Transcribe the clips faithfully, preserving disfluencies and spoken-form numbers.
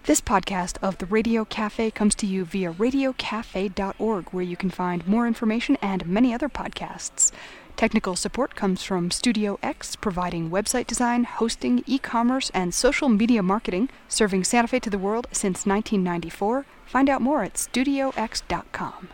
This podcast of the Radio Cafe comes to you via radio cafe dot org, where you can find more information and many other podcasts. Technical support comes from Studio X, providing website design, hosting, e-commerce, and social media marketing, serving Santa Fe to the world since nineteen ninety-four. Find out more at studio x dot com.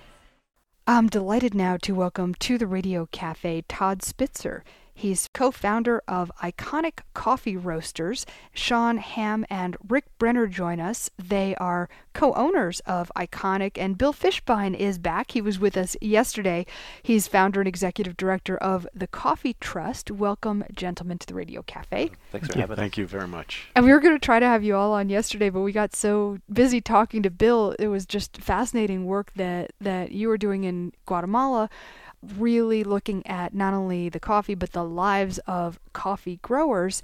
I'm delighted now to welcome to the Radio Cafe Todd Spitzer. He's co-founder of Iconic Coffee Roasters. Sean Ham and Rick Brenner join us. They are co-owners of Iconic, and Bill Fishbein is back. He was with us yesterday. He's founder and executive director of the Coffee Trust. Welcome, gentlemen, to the Radio Cafe. Thanks for Thank having you. us. Thank you very much. And we were going to try to have you all on yesterday, but we got so busy talking to Bill. It was just fascinating work that, that you were doing in Guatemala, really looking at not only the coffee, but the lives of coffee growers.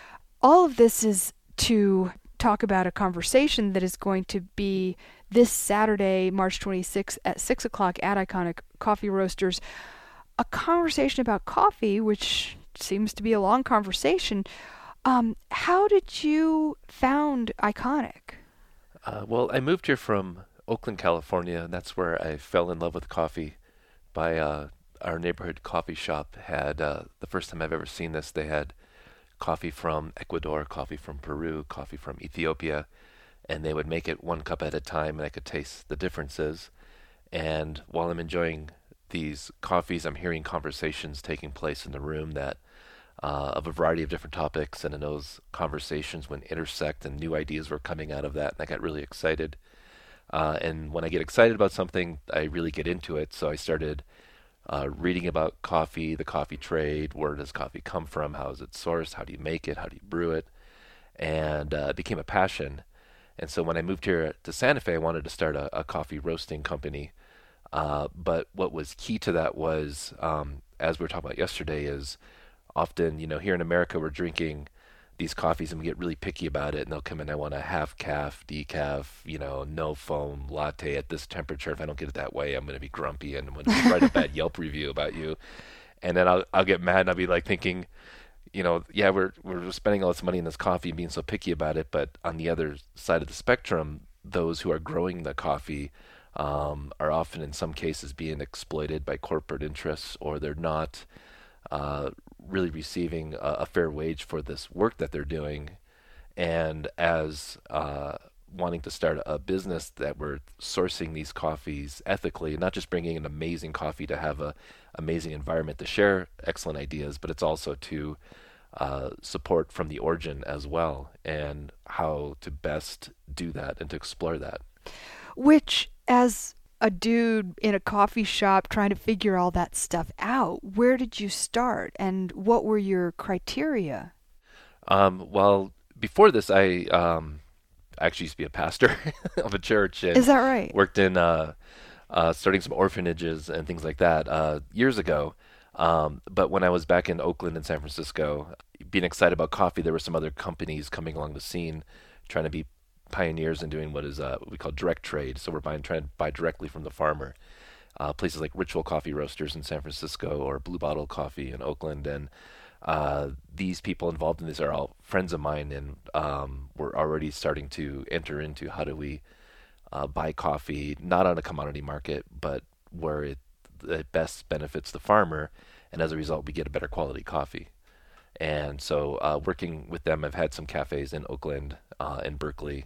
All of this is to talk about a conversation that is going to be this Saturday, March twenty-sixth at six o'clock at Iconic Coffee Roasters. A conversation about coffee, which seems to be a long conversation. Um, how did you found Iconic? Uh, well, I moved here from Oakland, California, and that's where I fell in love with coffee. By uh, our neighborhood coffee shop had, uh, the first time I've ever seen this, they had coffee from Ecuador, coffee from Peru, coffee from Ethiopia, and they would make it one cup at a time, and I could taste the differences. And while I'm enjoying these coffees, I'm hearing conversations taking place in the room that uh, of a variety of different topics, and in those conversations would intersect and new ideas were coming out of that, and I got really excited. Uh, and when I get excited about something, I really get into it. So I started uh, reading about coffee, the coffee trade, where does coffee come from, how is it sourced, how do you make it, how do you brew it, and uh, it became a passion. And so when I moved here to Santa Fe, I wanted to start a, a coffee roasting company. Uh, but what was key to that was, um, as we were talking about yesterday, is often, you know, here in America, we're drinking these coffees and we get really picky about it, and they'll come in, I want a half calf, decaf, you know, no foam latte at this temperature. If I don't get it that way, I'm going to be grumpy and I'm going to write a bad Yelp review about you. And then I'll I'll get mad and I'll be like thinking, you know, yeah, we're we're spending all this money on this coffee and being so picky about it, but on the other side of the spectrum, those who are growing the coffee um, are often in some cases being exploited by corporate interests, or they're not uh, really receiving a, a fair wage for this work that they're doing. And as uh, wanting to start a business that we're sourcing these coffees ethically, not just bringing an amazing coffee to have a amazing environment to share excellent ideas, but it's also to uh, support from the origin as well, and how to best do that and to explore that. Which, as a dude in a coffee shop trying to figure all that stuff out, where did you start and what were your criteria? Um, well, before this, I um, actually used to be a pastor of a church. And Is that right? Worked in uh, uh, starting some orphanages and things like that uh, years ago. Um, but when I was back in Oakland and San Francisco, being excited about coffee, there were some other companies coming along the scene trying to be pioneers in doing what is uh, what we call direct trade. So we're buying, trying to buy directly from the farmer. Uh, places like Ritual Coffee Roasters in San Francisco or Blue Bottle Coffee in Oakland. And uh, these people involved in this are all friends of mine, and um, we're already starting to enter into how do we uh, buy coffee, not on a commodity market, but where it, it best benefits the farmer, and as a result, we get a better quality coffee. And so uh, working with them, I've had some cafes in Oakland uh, and Berkeley,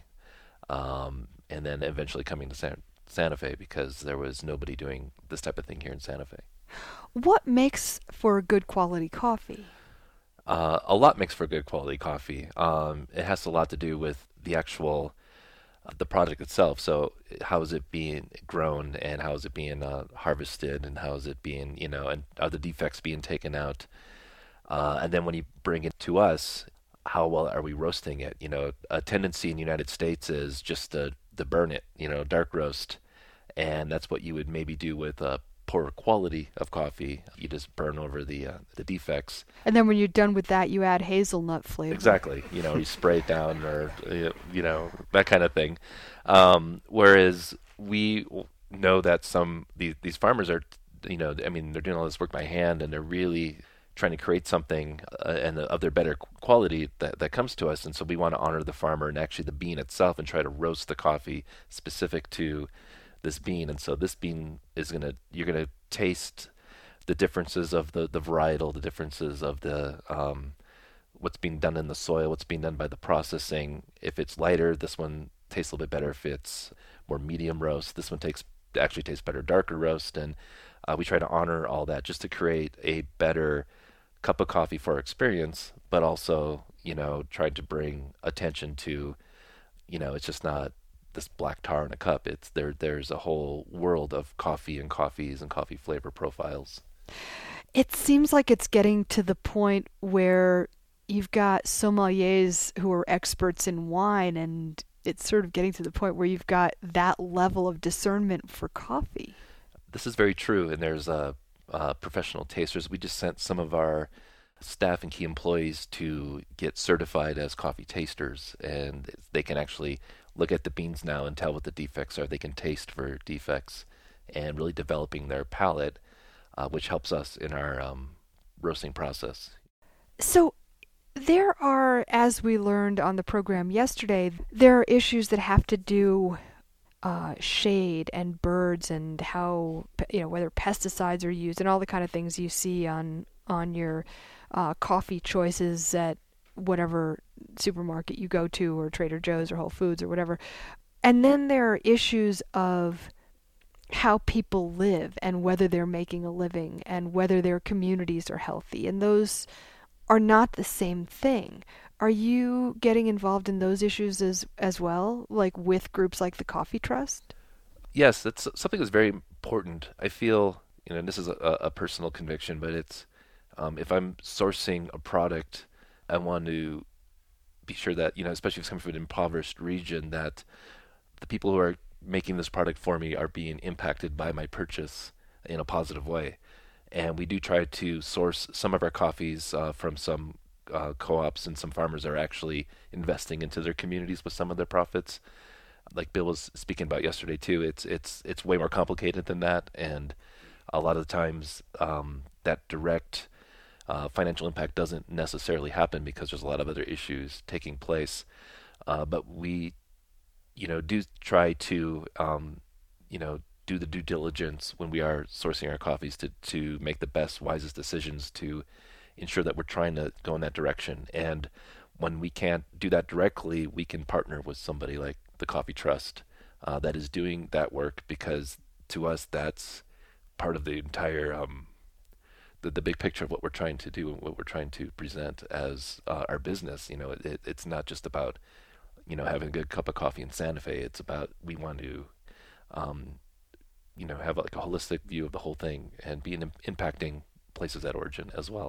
Um, and then eventually coming to San- Santa Fe because there was nobody doing this type of thing here in Santa Fe. What makes for a good quality coffee? Uh, a lot makes for good quality coffee. Um, it has a lot to do with the actual, uh, the product itself. So how is it being grown, and how is it being uh, harvested, and how is it being, you know, and are the defects being taken out? Uh, and then when you bring it to us, how well are we roasting it? You know, a tendency in the United States is just to, to burn it, you know, dark roast. And that's what you would maybe do with a poor quality of coffee. You just burn over the uh, the defects. And then when you're done with that, you add hazelnut flavor. Exactly. You know, you spray it down, or, you know, that kind of thing. Um, whereas we know that some, these, these farmers are, you know, I mean, they're doing all this work by hand, and they're really trying to create something uh, and of their better quality that, that comes to us. And so we want to honor the farmer and actually the bean itself and try to roast the coffee specific to this bean. And so this bean is going to, you're going to taste the differences of the, the varietal, the differences of the, um, what's being done in the soil, what's being done by the processing. If it's lighter, this one tastes a little bit better. If it's more medium roast, this one takes actually tastes better darker roast. And uh, we try to honor all that just to create a better cup of coffee for our experience, but also, you know, trying to bring attention to, you know, it's just not this black tar in a cup. It's there. There's a whole world of coffee and coffees and coffee flavor profiles. It seems like it's getting to the point where you've got sommeliers who are experts in wine, and it's sort of getting to the point where you've got that level of discernment for coffee. This is very true, and there's uh, uh, professional tasters. We just sent some of our staff and key employees to get certified as coffee tasters, and they can actually look at the beans now and tell what the defects are. They can taste for defects and really developing their palate, uh, which helps us in our um, roasting process. So there are, as we learned on the program yesterday, there are issues that have to do uh, shade and birds and how, you know, whether pesticides are used and all the kind of things you see on on your uh, coffee choices at whatever supermarket you go to, or Trader Joe's or Whole Foods or whatever. And then there are issues of how people live and whether they're making a living and whether their communities are healthy. And those are not the same thing. Are you getting involved in those issues as as well, like with groups like the Coffee Trust? Yes, that's something that's very important. I feel, you know, and this is a, a personal conviction, but it's um, if I'm sourcing a product, I want to be sure that, you know, especially if it's coming from an impoverished region, that the people who are making this product for me are being impacted by my purchase in a positive way. And we do try to source some of our coffees uh, from some uh, co-ops, and some farmers are actually investing into their communities with some of their profits. Like Bill was speaking about yesterday too, it's it's it's way more complicated than that, and a lot of the times um, that direct uh, financial impact doesn't necessarily happen because there's a lot of other issues taking place. Uh, but we, you know, do try to, um, you know, do the due diligence when we are sourcing our coffees to, to make the best, wisest decisions to ensure that we're trying to go in that direction. And when we can't do that directly, we can partner with somebody like the Coffee Trust uh, that is doing that work, because to us, that's part of the entire, um, the, the big picture of what we're trying to do and what we're trying to present as uh, our business. You know, it, it's not just about, you know, having a good cup of coffee in Santa Fe. It's about, we want to, um, you know, have like a holistic view of the whole thing and be in, impacting places at origin as well.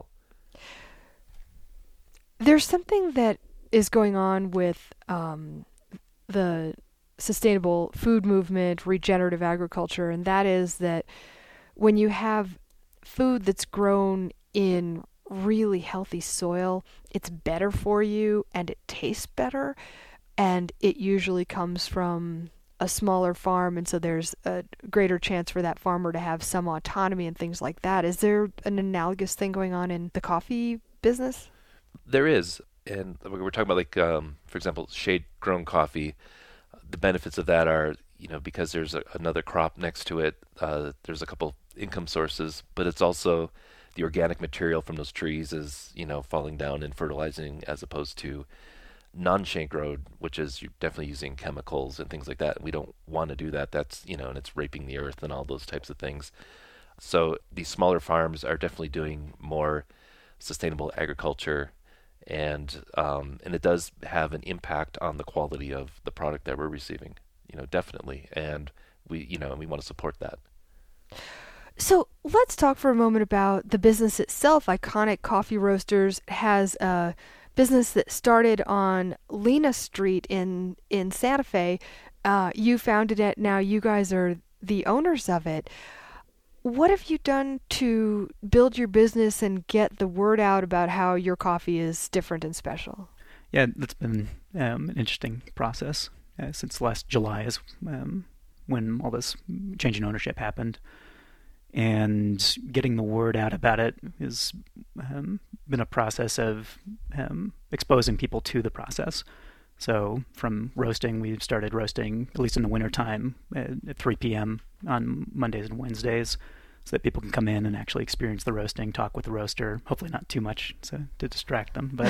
There's something that is going on with um, the sustainable food movement, regenerative agriculture, and that is that when you have food that's grown in really healthy soil, it's better for you and it tastes better, and it usually comes from a smaller farm, and so there's a greater chance for that farmer to have some autonomy and things like that. Is there an analogous thing going on in the coffee business? There is, and we're talking about, like, um, for example, shade-grown coffee. The benefits of that are, you know, because there's a, another crop next to it, uh, there's a couple income sources, but it's also the organic material from those trees is, you know, falling down and fertilizing, as opposed to non-shade grown, which is you're definitely using chemicals and things like that. And we don't want to do that. That's, you know, and it's raping the earth and all those types of things. So these smaller farms are definitely doing more sustainable agriculture, and um, and it does have an impact on the quality of the product that we're receiving, you know, definitely. And we, you know, and we want to support that. So let's talk for a moment about the business itself. Iconic Coffee Roasters has a business that started on Lena Street in, in Santa Fe. Uh, you founded it. Now you guys are the owners of it. What have you done to build your business and get the word out about how your coffee is different and special? Yeah, that's been um, an interesting process uh, since last July is um, when all this change in ownership happened. And getting the word out about it has um, been a process of um, exposing people to the process. So from roasting, we started roasting, at least in the wintertime, at, at three p.m. on Mondays and Wednesdays, so that people can come in and actually experience the roasting, talk with the roaster, hopefully not too much so to distract them, but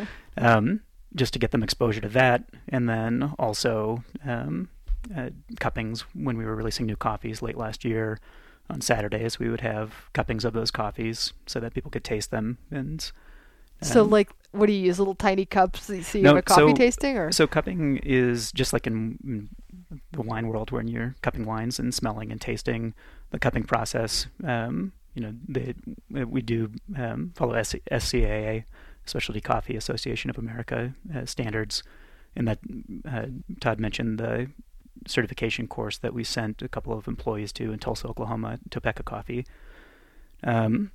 um, just to get them exposure to that. And then also um, uh, cuppings. When we were releasing new coffees late last year, on Saturdays we would have cuppings of those coffees so that people could taste them. And um, so like, what do you use, little tiny cups so you no, have a coffee so, tasting? Or so cupping is just like in, in the wine world, when you're cupping wines and smelling and tasting the cupping process. Um, you know, they, we do um, follow S C A A, Specialty Coffee Association of America uh, standards, and that uh, Todd mentioned the certification course that we sent a couple of employees to in Tulsa, Oklahoma, Topeka Coffee. Um,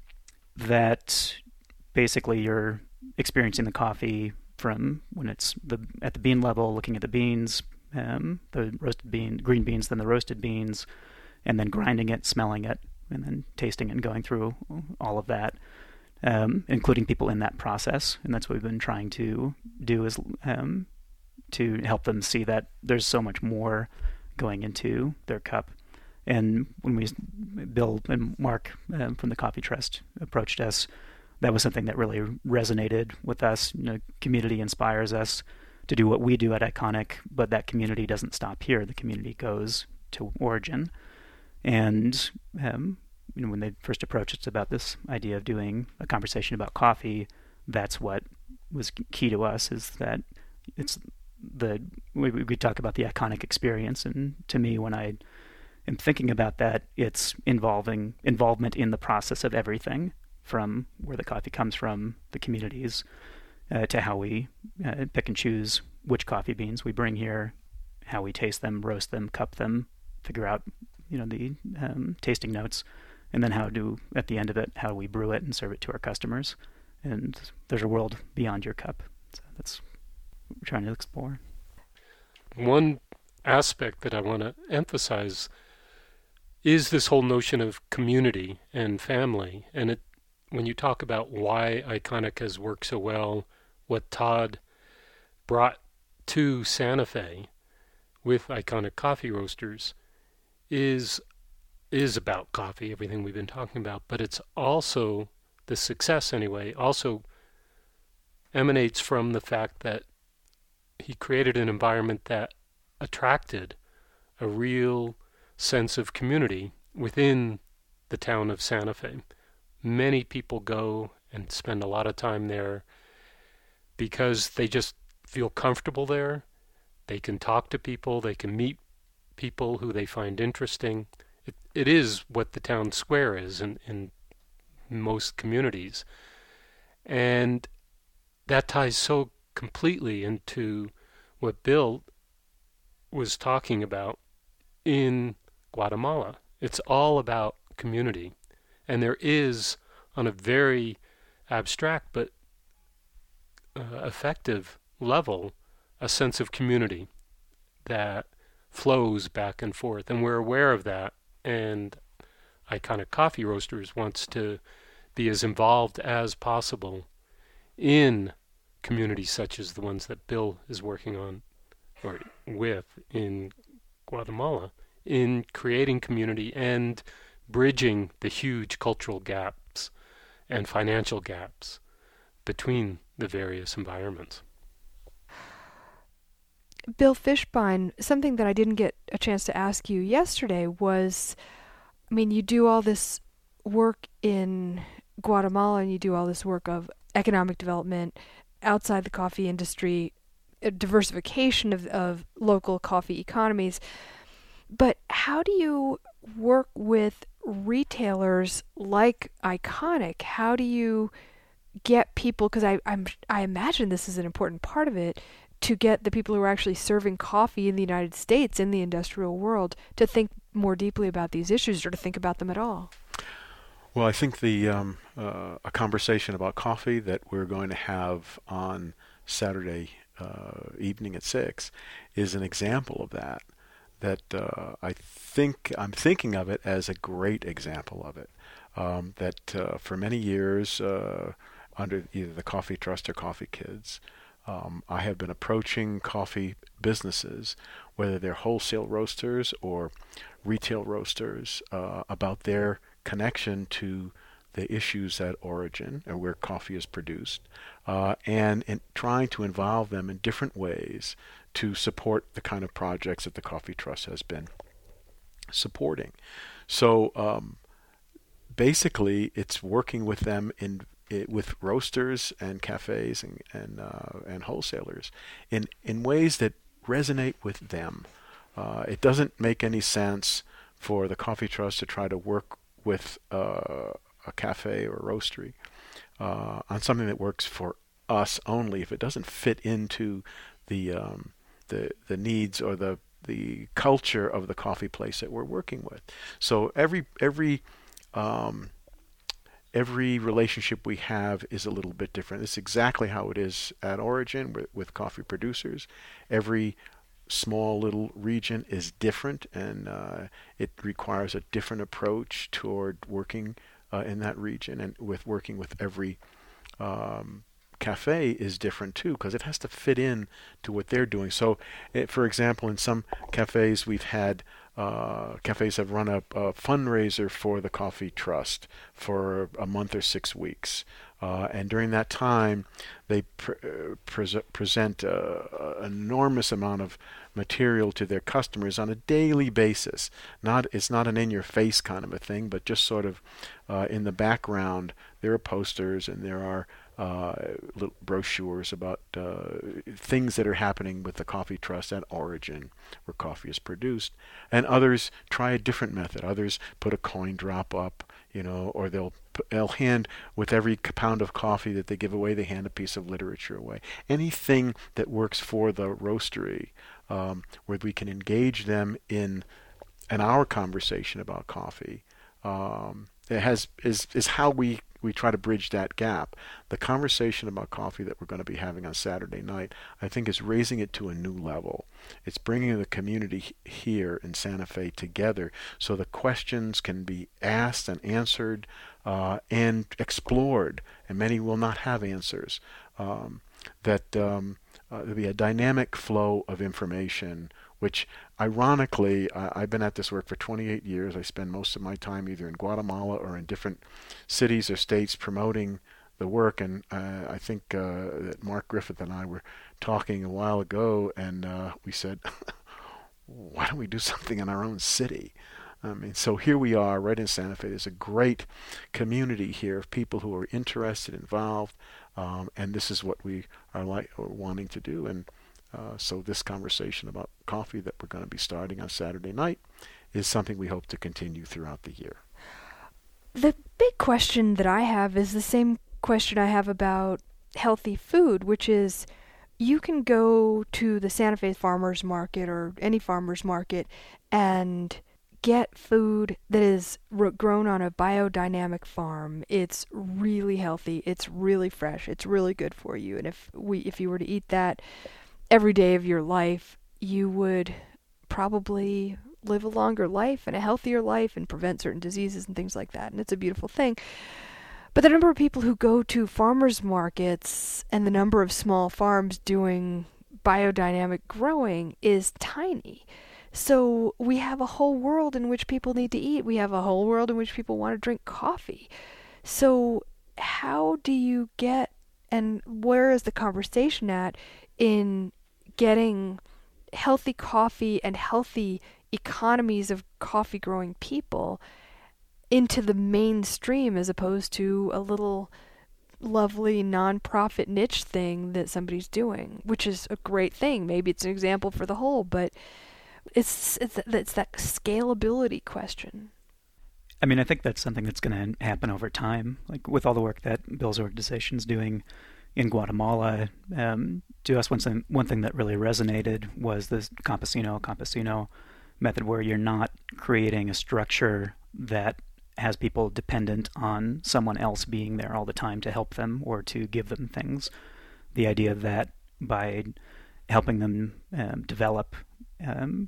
that basically you're experiencing the coffee from when it's the at the bean level, looking at the beans, um, the roasted bean, green beans, then the roasted beans, and then grinding it, smelling it, and then tasting it and going through all of that, um, including people in that process. And that's what we've been trying to do, is um, to help them see that there's so much more going into their cup. And when we, Bill and Mark um, from the Coffee Trust approached us, that was something that really resonated with us. You know, community inspires us to do what we do at Iconic, but that community doesn't stop here. The community goes to Origin. And um, you know, when they first approached us about this idea of doing a conversation about coffee, that's what was key to us, is that it's the we, we talk about the Iconic experience, and to me, when I am thinking about that, it's involving involvement in the process of everything, from where the coffee comes from, the communities, uh, to how we uh, pick and choose which coffee beans we bring here, how we taste them, roast them, cup them, figure out you know the um, tasting notes, and then how do at the end of it, how do we brew it and serve it to our customers. And there's a world beyond your cup. So that's what we're trying to explore. One aspect that I want to emphasize is this whole notion of community and family. And it, when you talk about why Iconic has worked so well, what Todd brought to Santa Fe with Iconic Coffee Roasters is is about coffee, everything we've been talking about, but it's also, the success anyway, also emanates from the fact that he created an environment that attracted a real sense of community within the town of Santa Fe. Many people go and spend a lot of time there because they just feel comfortable there. They can talk to people, they can meet people who they find interesting. It, it is what the town square is in, in most communities. And that ties so completely into what Bill was talking about in Guatemala. It's all about community. And there is, on a very abstract but uh, effective level, a sense of community that flows back and forth. And we're aware of that. And Iconic Coffee Roasters wants to be as involved as possible in communities such as the ones that Bill is working on or with in Guatemala, in creating community and bridging the huge cultural gaps and financial gaps between the various environments. Bill Fishbein, something that I didn't get a chance to ask you yesterday was, I mean, you do all this work in Guatemala and you do all this work of economic development outside the coffee industry, diversification of, of local coffee economies. But how do you work with retailers like Iconic? How do you get people, because I I'm I imagine this is an important part of it, to get the people who are actually serving coffee in the United States, in the industrial world, to think more deeply about these issues or to think about them at all? Well, I think the um, uh, a conversation about coffee that we're going to have on Saturday uh, evening at six is an example of that. that uh, I think I'm thinking of it as a great example of it. Um, that uh, for many years, uh, under either the Coffee Trust or Coffee Kids, um, I have been approaching coffee businesses, whether they're wholesale roasters or retail roasters, uh, about their connection to the issues at origin and where coffee is produced, uh, and, and trying to involve them in different ways to support the kind of projects that the Coffee Trust has been supporting. So um, basically, it's working with them in it, with roasters and cafes and and, uh, and wholesalers in in ways that resonate with them. Uh, it doesn't make any sense for the Coffee Trust to try to work with uh, a cafe or roastery uh, on something that works for us only if it doesn't fit into the um, the the needs or the the culture of the coffee place that we're working with. So every every um, every relationship we have is a little bit different. It's exactly how it is at Origin with, with coffee producers. Every small little region is different, and uh, it requires a different approach toward working uh, in that region, and with working with every um, cafe is different too, because it has to fit in to what they're doing. So, it, for example, in some cafes we've had uh, cafes have run a, a fundraiser for the Coffee Trust for a month or six weeks. Uh, and during that time, they pre- uh, pre- present uh, an enormous amount of material to their customers on a daily basis. Not it's not an in-your-face kind of a thing, but just sort of uh, in the background, there are posters and there are uh, little brochures about uh, things that are happening with the Coffee Trust at Origin, where coffee is produced. And others try a different method. Others put a coin drop up, you know, or they'll they'll hand, with every pound of coffee that they give away, they hand a piece of literature away. Anything that works for the roastery, um, where we can engage them in an hour conversation about coffee, um, it has is is how we we try to bridge that gap. The conversation about coffee that we're going to be having on Saturday night, I think, is raising it to a new level. It's bringing the community here in Santa Fe together so the questions can be asked and answered uh, and explored, and many will not have answers. Um, that um, uh, there'll be a dynamic flow of information, which ironically, uh, I've been at this work for twenty-eight years. I spend most of my time either in Guatemala or in different cities or states promoting the work. And uh, I think uh, that Mark Griffith and I were talking a while ago, and uh, we said, why don't we do something in our own city? I mean, so here we are right in Santa Fe. There's a great community here of people who are interested, involved, um, and this is what we are like or wanting to do. And Uh, so this conversation about coffee that we're going to be starting on Saturday night is something we hope to continue throughout the year. The big question that I have is the same question I have about healthy food, which is you can go to the Santa Fe Farmers Market or any farmers market and get food that is r- grown on a biodynamic farm. It's really healthy. It's really fresh. It's really good for you. And if we, if you were to eat that every day of your life, you would probably live a longer life and a healthier life and prevent certain diseases and things like that. And it's a beautiful thing. But the number of people who go to farmers markets and the number of small farms doing biodynamic growing is tiny. So we have a whole world in which people need to eat. We have a whole world in which people want to drink coffee. So how do you get, and where is the conversation at in getting healthy coffee and healthy economies of coffee growing people into the mainstream as opposed to a little lovely non-profit niche thing that somebody's doing, which is a great thing. Maybe it's an example for the whole, but it's it's, it's that scalability question. I mean, I think that's something that's going to happen over time, like with all the work that Bill's organization's doing in Guatemala. Um, to us, one thing, one thing that really resonated was this campesino campesino method, where you're not creating a structure that has people dependent on someone else being there all the time to help them or to give them things. The idea that by helping them um, develop um,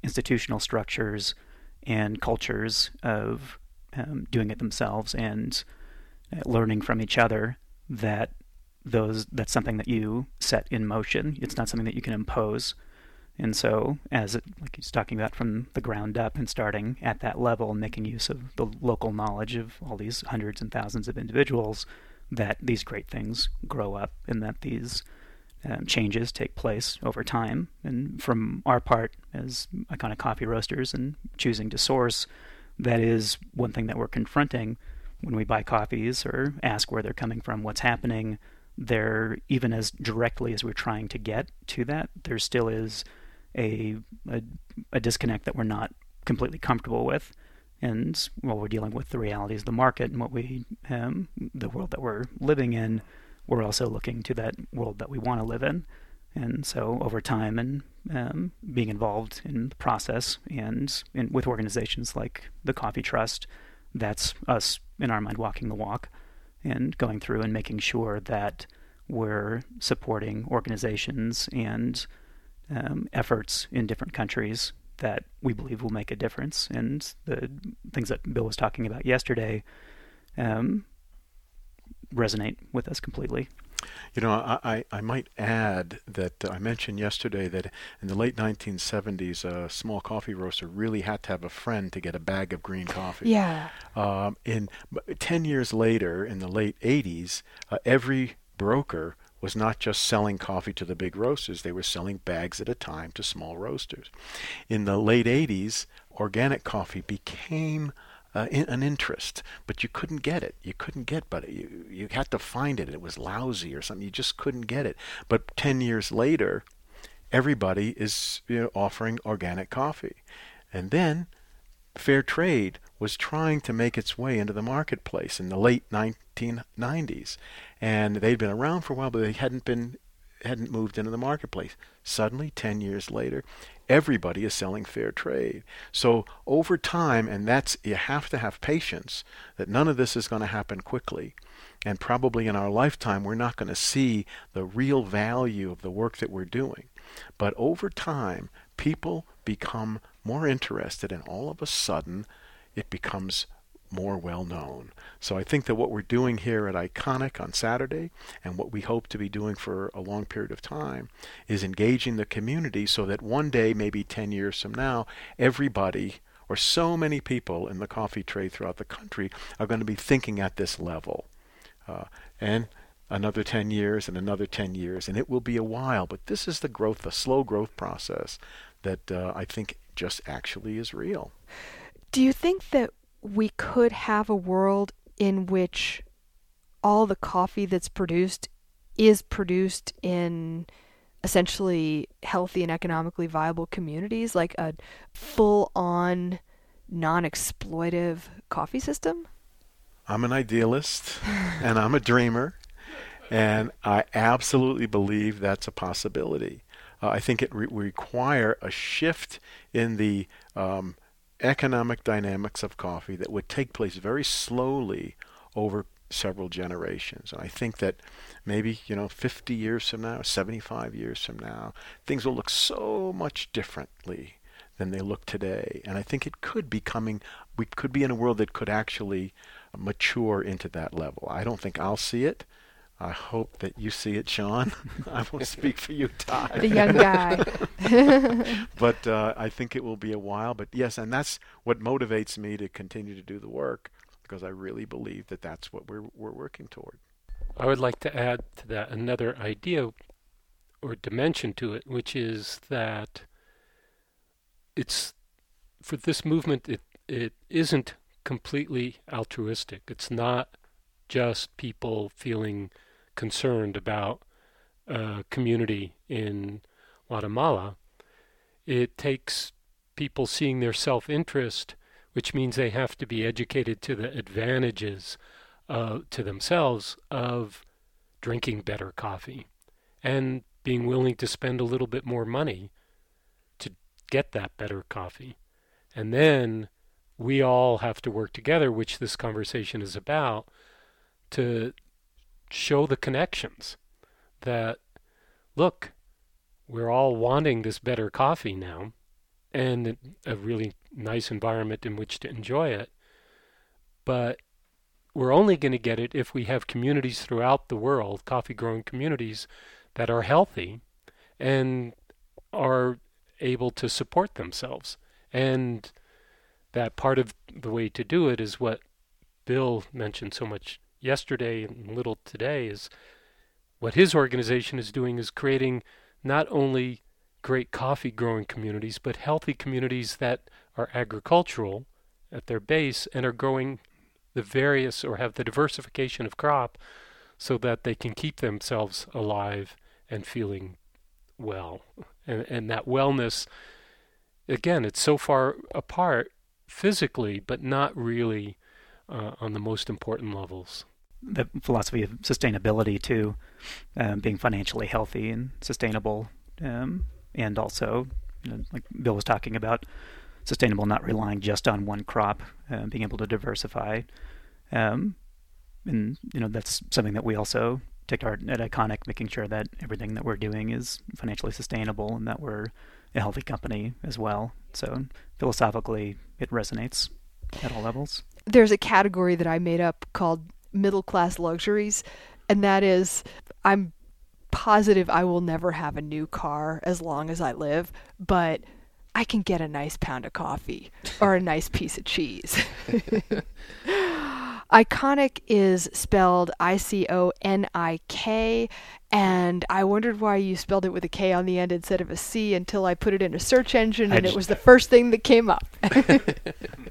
institutional structures and cultures of um, doing it themselves and uh, learning from each other, that those that's something that you set in motion. It's not something that you can impose. And so, as it, like he's talking about, from the ground up and starting at that level, making use of the local knowledge of all these hundreds and thousands of individuals, that these great things grow up and that these um, changes take place over time. And from our part, as Iconic Coffee Roasters and choosing to source, that is one thing that we're confronting when we buy coffees or ask where they're coming from, what's happening. There, even as directly as we're trying to get to that, there still is A, a a disconnect that we're not completely comfortable with, and while we're dealing with the realities of the market and what we um, the world that we're living in, we're also looking to that world that we want to live in. And so over time, and um, being involved in the process and in, with organizations like the Coffee Trust, that's us in our mind walking the walk and going through and making sure that we're supporting organizations and Um, efforts in different countries that we believe will make a difference. And the things that Bill was talking about yesterday um, resonate with us completely. You know, I, I, I might add that uh, I mentioned yesterday that in the late nineteen seventies, a small coffee roaster really had to have a friend to get a bag of green coffee. Yeah. Um, in ten years later, in the late eighties, uh, every broker was not just selling coffee to the big roasters, they were selling bags at a time to small roasters. In the late eighties, organic coffee became uh, in, an interest, but you couldn't get it. You couldn't get but you you had to find it. It was lousy or something. You just couldn't get it. But ten years later, everybody is, you know, offering organic coffee. And then fair trade was trying to make its way into the marketplace in the late nineteen nineties, and they'd been around for a while, but they hadn't been hadn't moved into the marketplace. Suddenly, ten years later, everybody is selling fair trade. So over time, and that's, you have to have patience, that none of this is going to happen quickly, and probably in our lifetime we're not going to see the real value of the work that we're doing. But over time, people become more interested, and all of a sudden it becomes more well known. So I think that what we're doing here at Iconic on Saturday, and what we hope to be doing for a long period of time, is engaging the community so that one day, maybe ten years from now, everybody, or so many people in the coffee trade throughout the country, are going to be thinking at this level. Uh, and another ten years and another ten years, and it will be a while, but this is the growth, the slow growth process that uh, I think just actually is real. Do you think that we could have a world in which all the coffee that's produced is produced in essentially healthy and economically viable communities, like a full-on, non-exploitive coffee system? I'm an idealist, and I'm a dreamer, and I absolutely believe that's a possibility. Uh, I think it re- require a shift in the um, economic dynamics of coffee that would take place very slowly over several generations. And I think that maybe, you know, fifty years from now, seventy-five years from now, things will look so much differently than they look today. And I think it could be coming, we could be in a world that could actually mature into that level. I don't think I'll see it. I hope that you see it, Sean. I won't speak for you, Todd. The young guy. But uh, I think it will be a while. But yes, and that's what motivates me to continue to do the work, because I really believe that that's what we're we're working toward. I would like to add to that another idea or dimension to it, which is that it's, for this movement, it it isn't completely altruistic. It's not just people feeling concerned about a community in Guatemala. It takes people seeing their self-interest, which means they have to be educated to the advantages uh, to themselves of drinking better coffee and being willing to spend a little bit more money to get that better coffee. And then we all have to work together, which this conversation is about, to show the connections that, look, we're all wanting this better coffee now, and a really nice environment in which to enjoy it. But we're only going to get it if we have communities throughout the world, coffee-growing communities, that are healthy and are able to support themselves. And that part of the way to do it is what Bill mentioned so much yesterday and little today, is what his organization is doing is creating not only great coffee growing communities, but healthy communities that are agricultural at their base and are growing the various or have the diversification of crop so that they can keep themselves alive and feeling well. And, and that wellness, again, it's so far apart physically, but not really uh, on the most important levels. The philosophy of sustainability too, um, being financially healthy and sustainable, um, and also, you know, like Bill was talking about, sustainable, not relying just on one crop, uh, being able to diversify, um, and you know that's something that we also take to heart at Iconic, making sure that everything that we're doing is financially sustainable and that we're a healthy company as well. So philosophically, it resonates at all levels. There's a category that I made up called middle class luxuries, and that is, I'm positive I will never have a new car as long as I live, but I can get a nice pound of coffee or a nice piece of cheese. Iconic is spelled I C O N I K, and I wondered why you spelled it with a K on the end instead of a C until I put it in a search engine, and it was the first thing that came up. Exactly.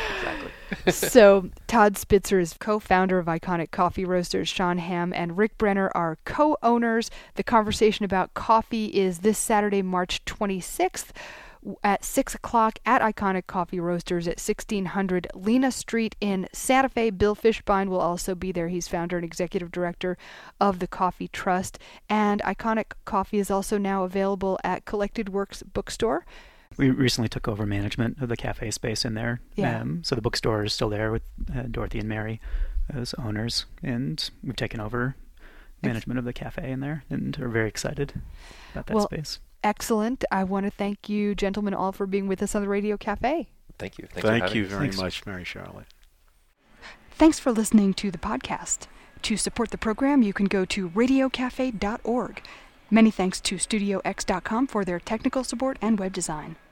So Todd Spitzer is co-founder of Iconic Coffee Roasters. Sean Hamm and Rick Brenner are co-owners. The conversation about coffee is this Saturday, March twenty-sixth at six o'clock at Iconic Coffee Roasters at sixteen hundred Lena Street in Santa Fe. Bill Fishbein will also be there. He's founder and executive director of the Coffee Trust. And Iconic Coffee is also now available at Collected Works Bookstore. We recently took over management of the cafe space in there. Yeah. Um, so the bookstore is still there with uh, Dorothy and Mary as owners, and we've taken over management of the cafe in there and are very excited about that well, space. Excellent. I want to thank you, gentlemen, all for being with us on the Radio Cafe. Thank you. Thanks Thank for you having very us. much, Mary Charlotte. Thanks for listening to the podcast. To support the program, you can go to radio cafe dot org. Many thanks to studio x dot com for their technical support and web design.